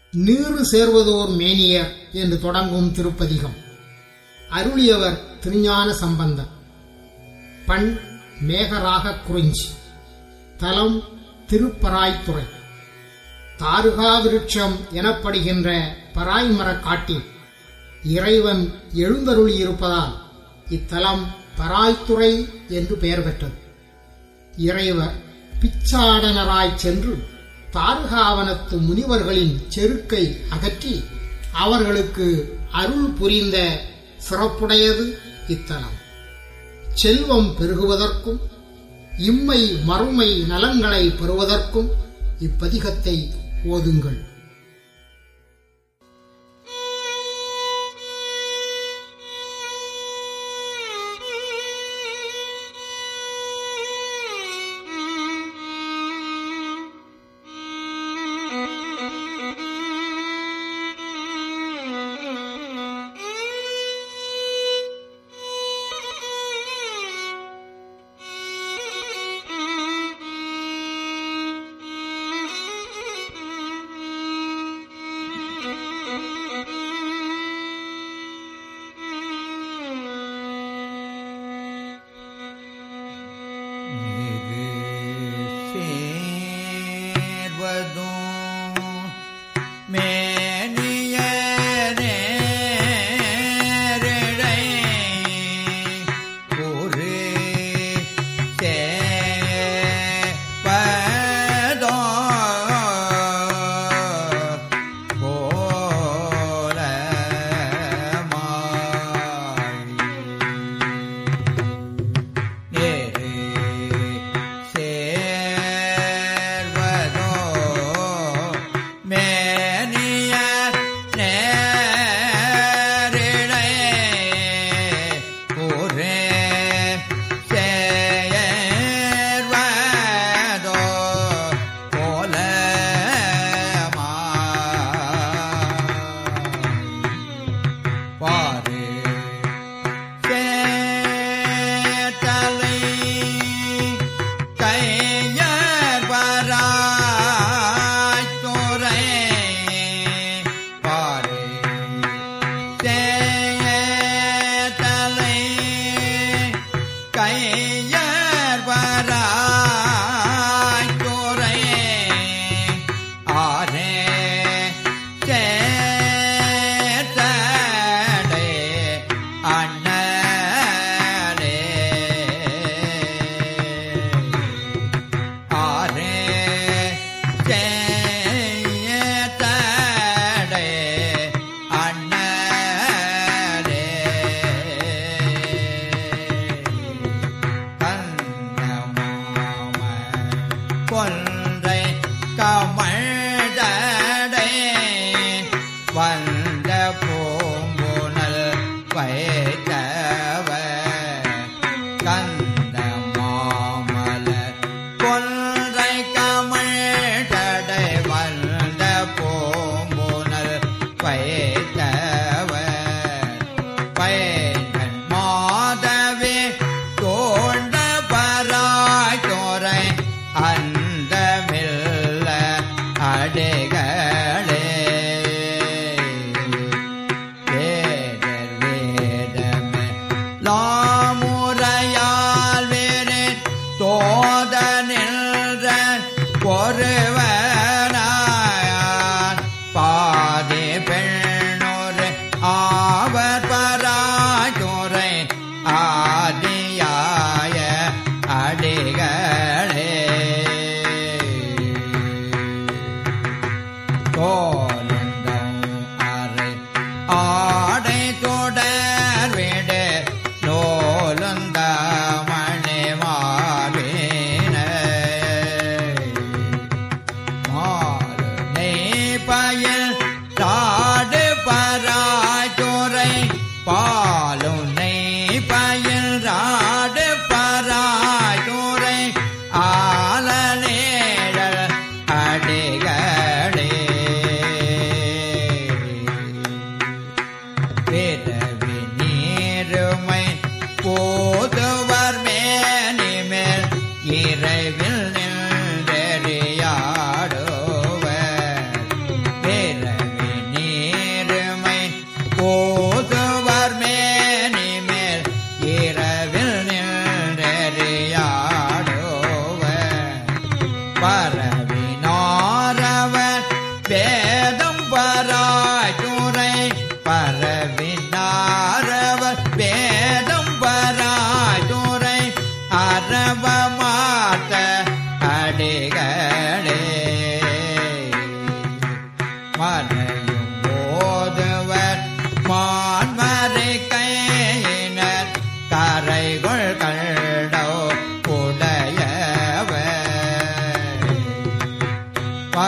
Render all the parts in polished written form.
நீறு சேர்வதோர் மேனியர் என்று தொடங்கும் திருப்பதிகம். அருளியவர் திருஞான சம்பந்தர். பண் மேகராக குறிஞ்சி. தலம் திருப்பராய்த்துறை. தாருகா விருட்சம் எனப்படுகின்ற பராய்மரக் காட்டில் இறைவன் எழுந்தருளியிருப்பதால் இத்தலம் பராய்த்துறை என்று பெயர் பெற்றது. இறைவர் பிச்சாடனராய்ச் சென்று தாருகாவனத்து முனிவர்களின் செருக்கை அகற்றி அவர்களுக்கு அருள் புரிந்த சிறப்புடையது இத்தலம். செல்வம் பெருகுவதற்கும் இம்மை மறுமை நலன்களை பெறுவதற்கும் இப்பதிகத்தை ஓதுங்கள்.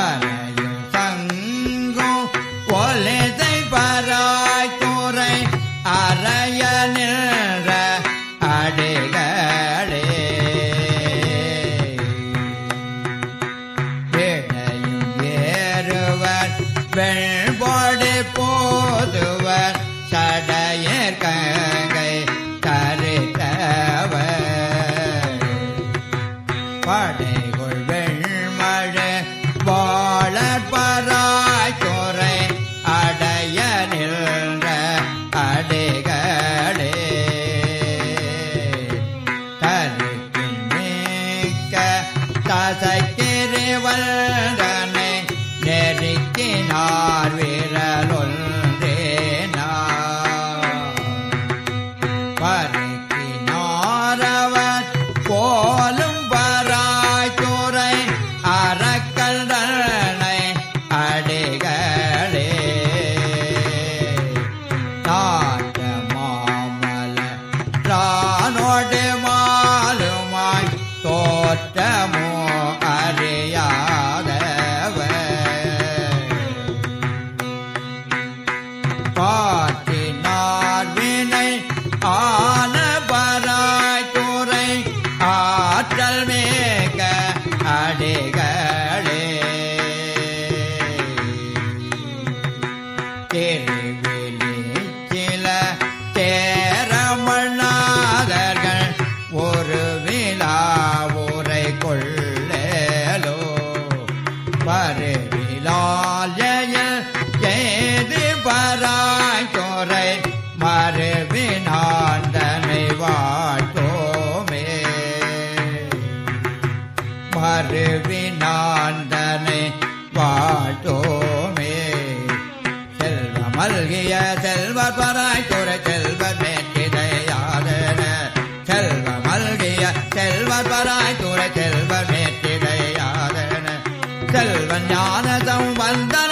பறையும் சங்கும் ஒலிசை பராய்க்குறை அறைய நின்ற அடிகளே விடையும் ஏறுவர் வெண்பொடி போதுவர் சடையர் கங்கை தரித்தவர் படைகொள் வெண்மழை வாழற்பராய்க்குறை அடைய நின்ற அடிகளே தரிக்கின் மிக்க தசைக்கிறிவந்தனை நெருக்கினார் விரலொன்றேனார் பருக்கினாரவர் போலும் பராய்க்குறை அறக்கல்தனை அடிகளே நாட்ட மாமல ரானோடு மாலுமாய் தோற்றமோ அறியாதவர் பாட்டினார் வினை ஆன பராய்க்குறை ஆற்றல் மேக அடிகளே திருவிழி சில தேரமண்ணாதர்கள் ஒரு விழா உரை கொள்ளலோ பருவிலால் ஏது பராய்க்குறை மறுவினாந்தனை வாழ்த்தோமே மறுவினாந்தனை வாழ்த்தோமே செல்வ மல்கிய செல்வர் பராய்க்குறை செல்வர் மேற்றிடையாதன செல்வ மல்கிய செல்வர் பராய்க்குறை செல்வர் மேற்றிடையாதன செல்வன் ஞானதம் வந்த